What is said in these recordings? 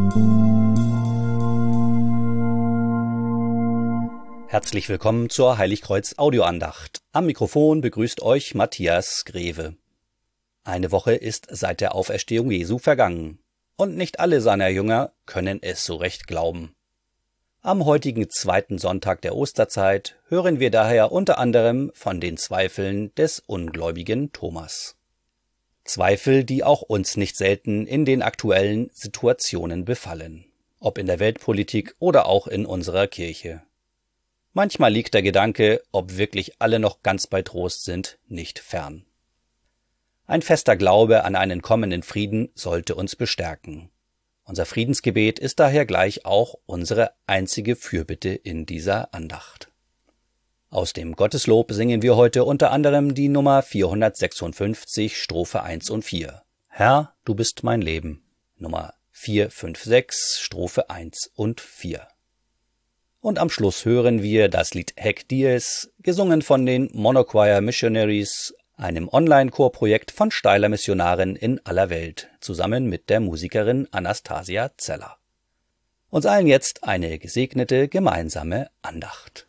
Herzlich willkommen zur Heiligkreuz Audioandacht. Am Mikrofon begrüßt euch Matthias Greve. Eine Woche ist seit der Auferstehung Jesu vergangen, und nicht alle seiner Jünger können es so recht glauben. Am heutigen zweiten Sonntag der Osterzeit hören wir daher unter anderem von den Zweifeln des ungläubigen Thomas. Zweifel, die auch uns nicht selten in den aktuellen Situationen befallen, ob in der Weltpolitik oder auch in unserer Kirche. Manchmal liegt der Gedanke, ob wirklich alle noch ganz bei Trost sind, nicht fern. Ein fester Glaube an einen kommenden Frieden sollte uns bestärken. Unser Friedensgebet ist daher gleich auch unsere einzige Fürbitte in dieser Andacht. Aus dem Gotteslob singen wir heute unter anderem die Nummer 456, Strophe 1 und 4. Herr, du bist mein Leben. Nummer 456, Strophe 1 und 4. Und am Schluss hören wir das Lied Haec Dies, gesungen von den Monochoir Missionaries, einem Online-Chorprojekt von Steyler Missionaren in aller Welt, zusammen mit der Musikerin Anastasia Zeller. Uns allen jetzt eine gesegnete gemeinsame Andacht.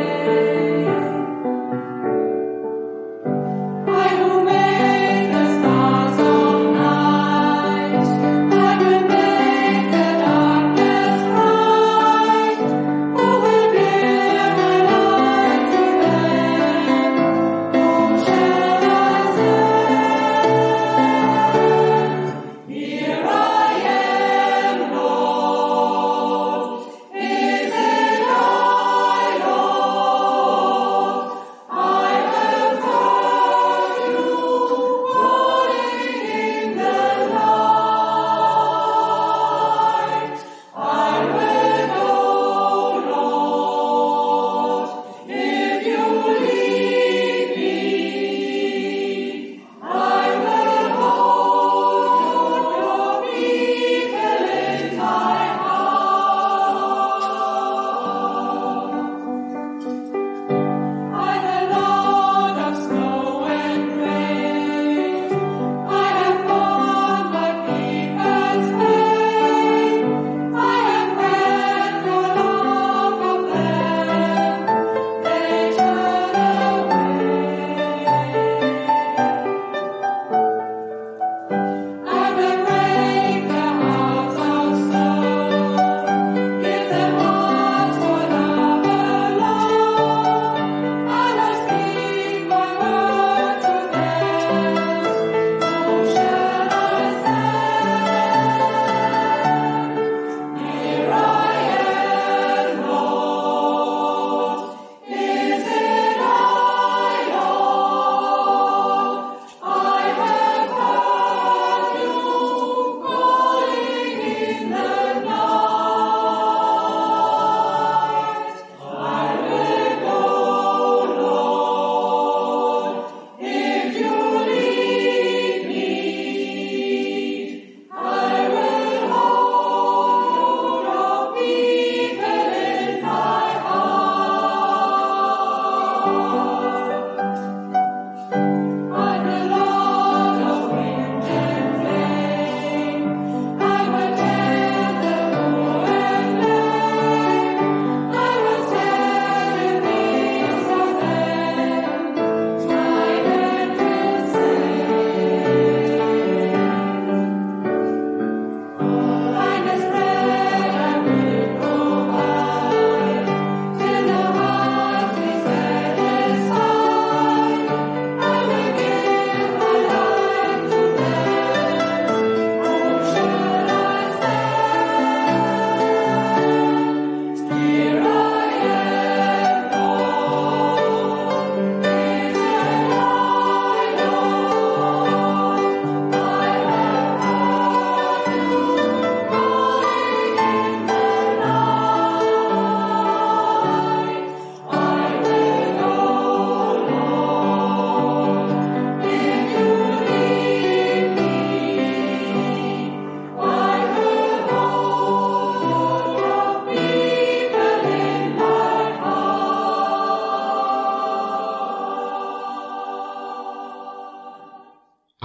Who made the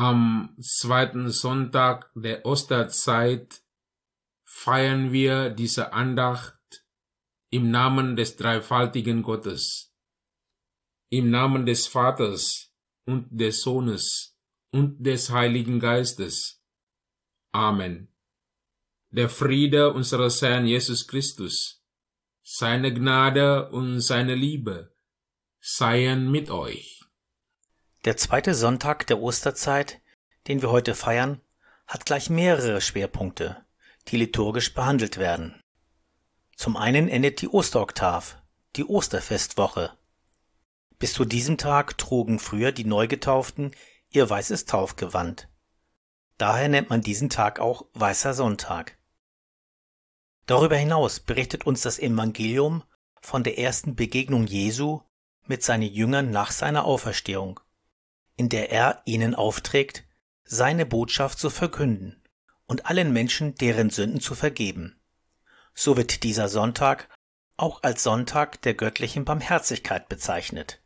Am zweiten Sonntag der Osterzeit feiern wir diese Andacht im Namen des dreifaltigen Gottes, im Namen des Vaters und des Sohnes und des Heiligen Geistes. Amen. Der Friede unseres Herrn Jesus Christus, seine Gnade und seine Liebe seien mit euch. Der zweite Sonntag der Osterzeit, den wir heute feiern, hat gleich mehrere Schwerpunkte, die liturgisch behandelt werden. Zum einen endet die Osteroktav, die Osterfestwoche. Bis zu diesem Tag trugen früher die Neugetauften ihr weißes Taufgewand. Daher nennt man diesen Tag auch Weißer Sonntag. Darüber hinaus berichtet uns das Evangelium von der ersten Begegnung Jesu mit seinen Jüngern nach seiner Auferstehung, in der er ihnen aufträgt, seine Botschaft zu verkünden und allen Menschen deren Sünden zu vergeben. So wird dieser Sonntag auch als Sonntag der göttlichen Barmherzigkeit bezeichnet.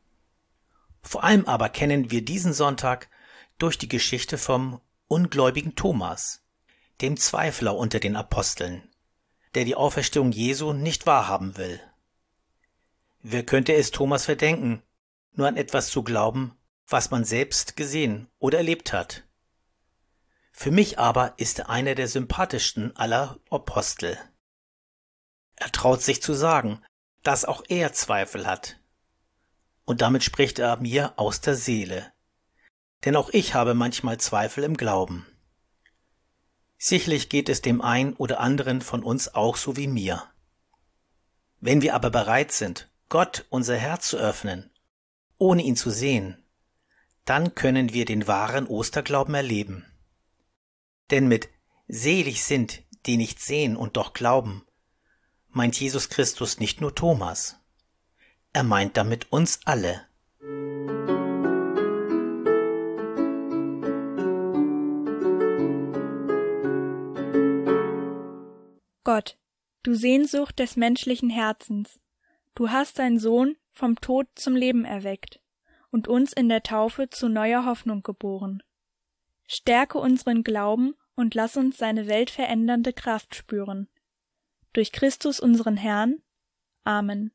Vor allem aber kennen wir diesen Sonntag durch die Geschichte vom ungläubigen Thomas, dem Zweifler unter den Aposteln, der die Auferstehung Jesu nicht wahrhaben will. Wer könnte es Thomas verdenken, nur an etwas zu glauben, was man selbst gesehen oder erlebt hat? Für mich aber ist er einer der sympathischsten aller Apostel. Er traut sich zu sagen, dass auch er Zweifel hat. Und damit spricht er mir aus der Seele. Denn auch ich habe manchmal Zweifel im Glauben. Sicherlich geht es dem einen oder anderen von uns auch so wie mir. Wenn wir aber bereit sind, Gott unser Herz zu öffnen, ohne ihn zu sehen, dann können wir den wahren Osterglauben erleben. Denn mit selig sind, die nicht sehen und doch glauben, meint Jesus Christus nicht nur Thomas. Er meint damit uns alle. Gott, du Sehnsucht des menschlichen Herzens, du hast deinen Sohn vom Tod zum Leben erweckt und uns in der Taufe zu neuer Hoffnung geboren. Stärke unseren Glauben und lass uns seine weltverändernde Kraft spüren. Durch Christus unseren Herrn. Amen.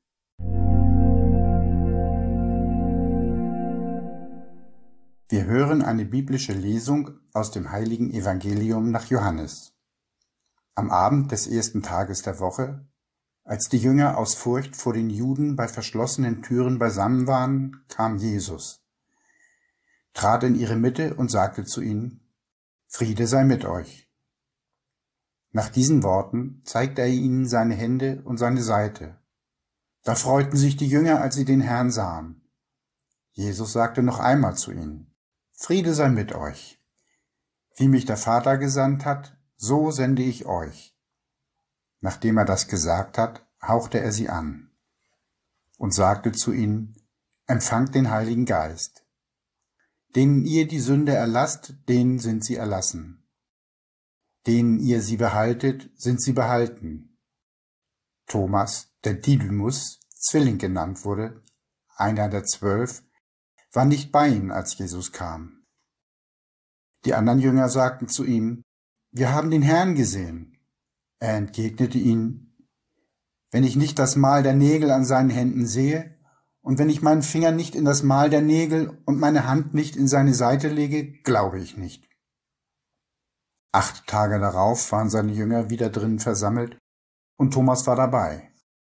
Wir hören eine biblische Lesung aus dem heiligen Evangelium nach Johannes. Am Abend des ersten Tages der Woche, als die Jünger aus Furcht vor den Juden bei verschlossenen Türen beisammen waren, kam Jesus, trat in ihre Mitte und sagte zu ihnen: Friede sei mit euch. Nach diesen Worten zeigte er ihnen seine Hände und seine Seite. Da freuten sich die Jünger, als sie den Herrn sahen. Jesus sagte noch einmal zu ihnen: Friede sei mit euch. Wie mich der Vater gesandt hat, so sende ich euch. Nachdem er das gesagt hat, hauchte er sie an und sagte zu ihnen: Empfangt den Heiligen Geist. Denen ihr die Sünde erlasst, denen sind sie erlassen. Denen ihr sie behaltet, sind sie behalten. Thomas, der Didymus, Zwilling genannt wurde, einer der 12, war nicht bei ihnen, als Jesus kam. Die anderen Jünger sagten zu ihm: Wir haben den Herrn gesehen. Er entgegnete ihnen: Wenn ich nicht das Mal der Nägel an seinen Händen sehe und wenn ich meinen Finger nicht in das Mal der Nägel und meine Hand nicht in seine Seite lege, glaube ich nicht. 8 Tage darauf waren seine Jünger wieder drinnen versammelt und Thomas war dabei.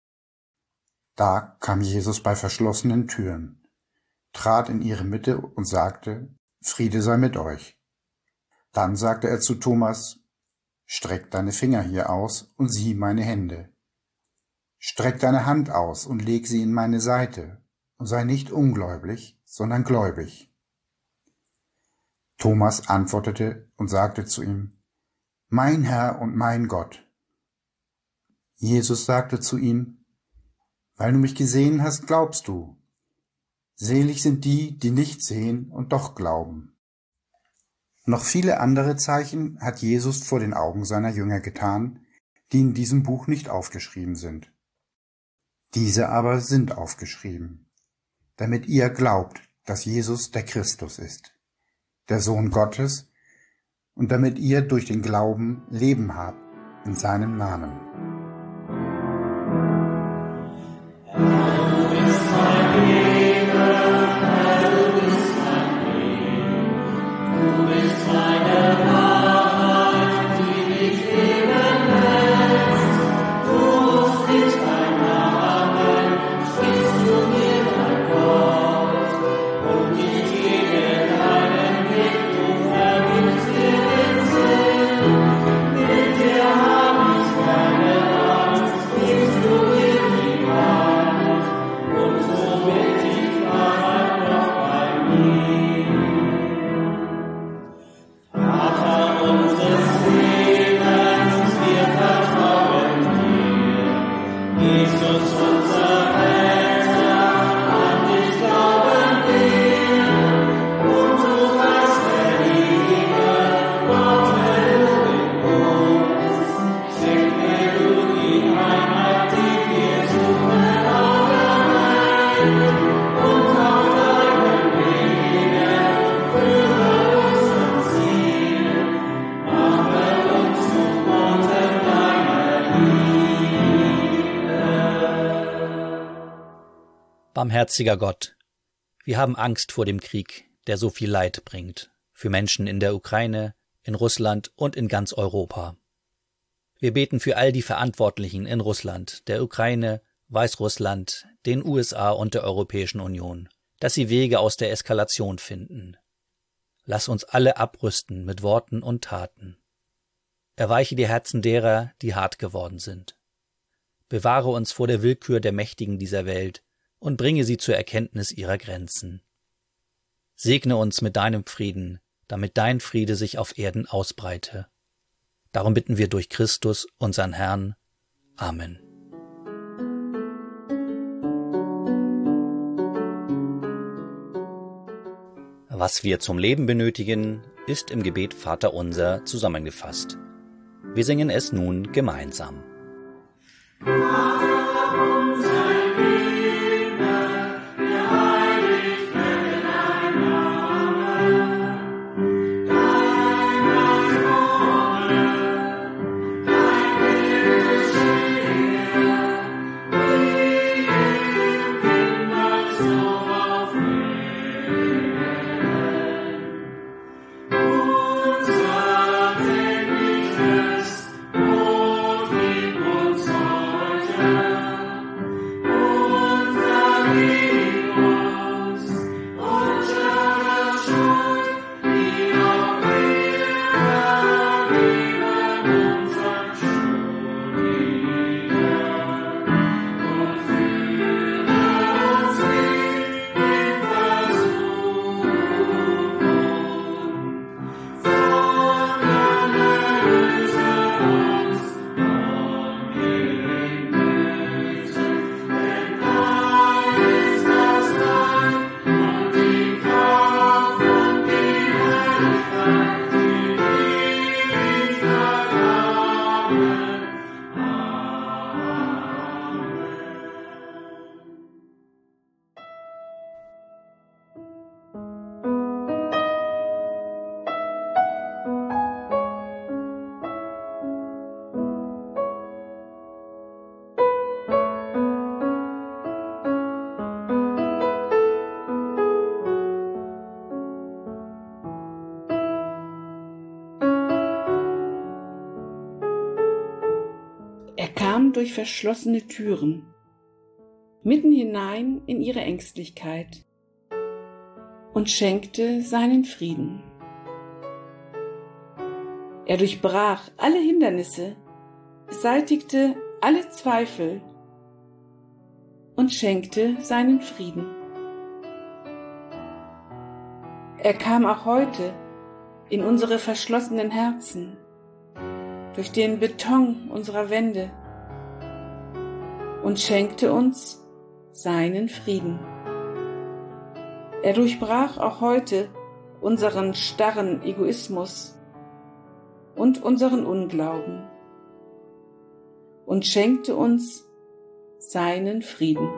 Da kam Jesus bei verschlossenen Türen, trat in ihre Mitte und sagte: Friede sei mit euch. Dann sagte er zu Thomas: Streck deine Finger hier aus und sieh meine Hände. Streck deine Hand aus und leg sie in meine Seite und sei nicht ungläubig, sondern gläubig. Thomas antwortete und sagte zu ihm: Mein Herr und mein Gott. Jesus sagte zu ihm: Weil du mich gesehen hast, glaubst du. Selig sind die, die nicht sehen und doch glauben. Noch viele andere Zeichen hat Jesus vor den Augen seiner Jünger getan, die in diesem Buch nicht aufgeschrieben sind. Diese aber sind aufgeschrieben, damit ihr glaubt, dass Jesus der Christus ist, der Sohn Gottes, und damit ihr durch den Glauben Leben habt in seinem Namen. Barmherziger Gott, wir haben Angst vor dem Krieg, der so viel Leid bringt, für Menschen in der Ukraine, in Russland und in ganz Europa. Wir beten für all die Verantwortlichen in Russland, der Ukraine, Weißrussland, den USA und der Europäischen Union, dass sie Wege aus der Eskalation finden. Lass uns alle abrüsten mit Worten und Taten. Erweiche die Herzen derer, die hart geworden sind. Bewahre uns vor der Willkür der Mächtigen dieser Welt und bringe sie zur Erkenntnis ihrer Grenzen. Segne uns mit deinem Frieden, damit dein Friede sich auf Erden ausbreite. Darum bitten wir durch Christus, unseren Herrn. Amen. Was wir zum Leben benötigen, ist im Gebet Vaterunser zusammengefasst. Wir singen es nun gemeinsam. Er kam durch verschlossene Türen, mitten hinein in ihre Ängstlichkeit und schenkte seinen Frieden. Er durchbrach alle Hindernisse, beseitigte alle Zweifel und schenkte seinen Frieden. Er kam auch heute in unsere verschlossenen Herzen, durch den Beton unserer Wände und schenkte uns seinen Frieden. Er durchbrach auch heute unseren starren Egoismus und unseren Unglauben und schenkte uns seinen Frieden.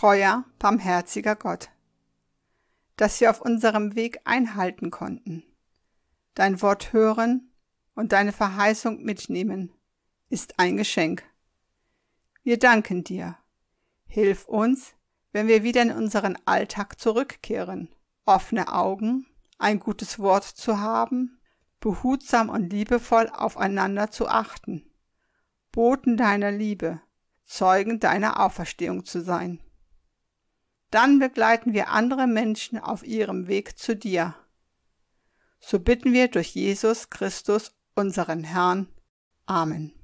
treuer, barmherziger Gott, dass wir auf unserem Weg einhalten konnten. Dein Wort hören und deine Verheißung mitnehmen, ist ein Geschenk. Wir danken dir. Hilf uns, wenn wir wieder in unseren Alltag zurückkehren, offene Augen, ein gutes Wort zu haben, behutsam und liebevoll aufeinander zu achten, Boten deiner Liebe, Zeugen deiner Auferstehung zu sein. Dann begleiten wir andere Menschen auf ihrem Weg zu dir. So bitten wir durch Jesus Christus, unseren Herrn. Amen.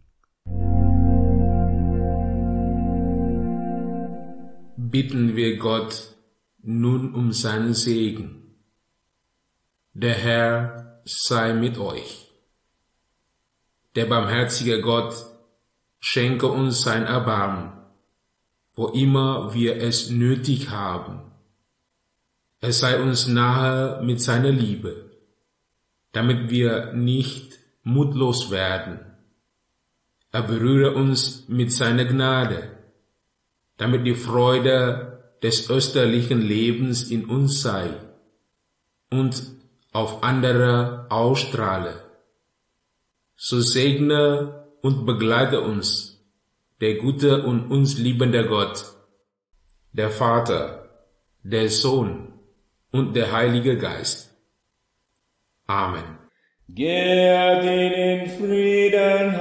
Bitten wir Gott nun um seinen Segen. Der Herr sei mit euch. Der barmherzige Gott schenke uns sein Erbarmen, wo immer wir es nötig haben. Er sei uns nahe mit seiner Liebe, damit wir nicht mutlos werden. Er berühre uns mit seiner Gnade, damit die Freude des österlichen Lebens in uns sei und auf andere ausstrahle. So segne und begleite uns der gute und uns liebende Gott, der Vater, der Sohn und der Heilige Geist. Amen. Geht in Frieden,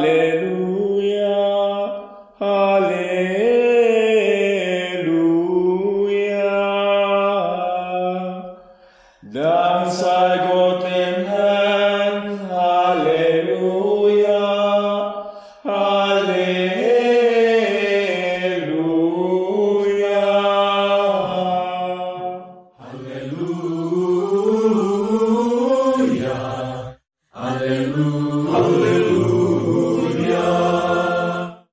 Halleluja, Halleluja. Dank sei Gott dem Herrn, Halleluja, Halleluja. Halleluja, Halleluja, Halleluja.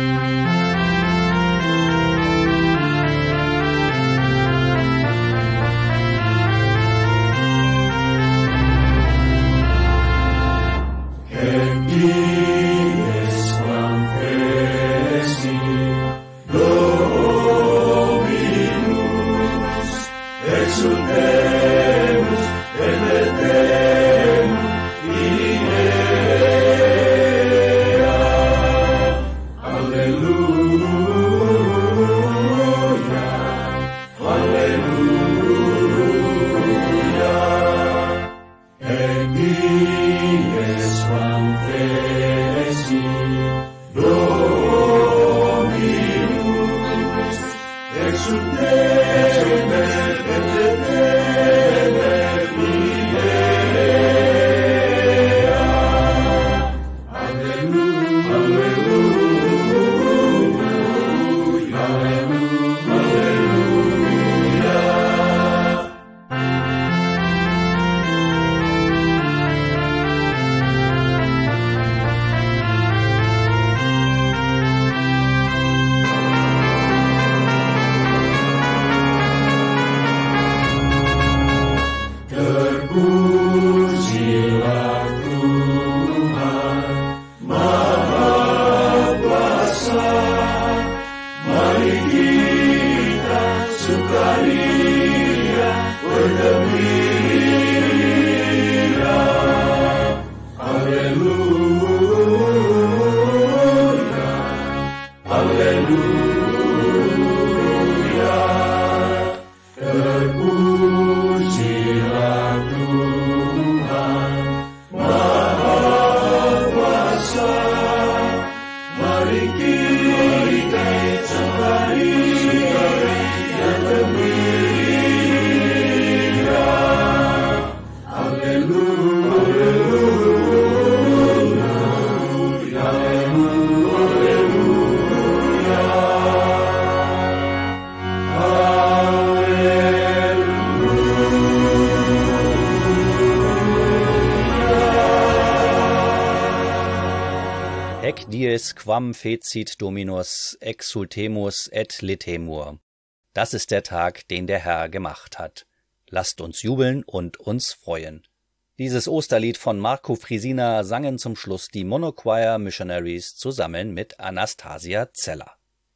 Ec dies quam fecit Dominus exultemus et letemur. Das ist der Tag, den der Herr gemacht hat. Lasst uns jubeln und uns freuen. Dieses Osterlied von Marco Frisina sangen zum Schluss die Monochoir Missionaries zusammen mit Anastasia Zeller.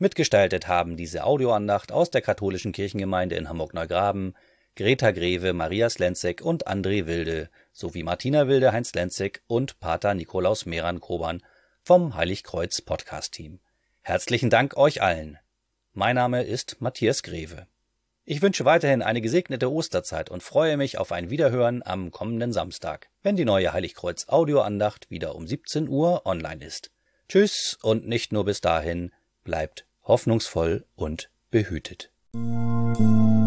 Mitgestaltet haben diese Audioandacht aus der katholischen Kirchengemeinde in Hamburg-Neugraben Greta Greve, Maria Slenzek und André Wilde sowie Martina Wilde, Heinz Lenzek und Pater Nikolaus Meran-Koban vom Heiligkreuz Podcast-Team. Herzlichen Dank euch allen. Mein Name ist Matthias Greve. Ich wünsche weiterhin eine gesegnete Osterzeit und freue mich auf ein Wiederhören am kommenden Samstag, wenn die neue Heiligkreuz Audioandacht wieder um 17 Uhr online ist. Tschüss und nicht nur bis dahin, bleibt hoffnungsvoll und behütet.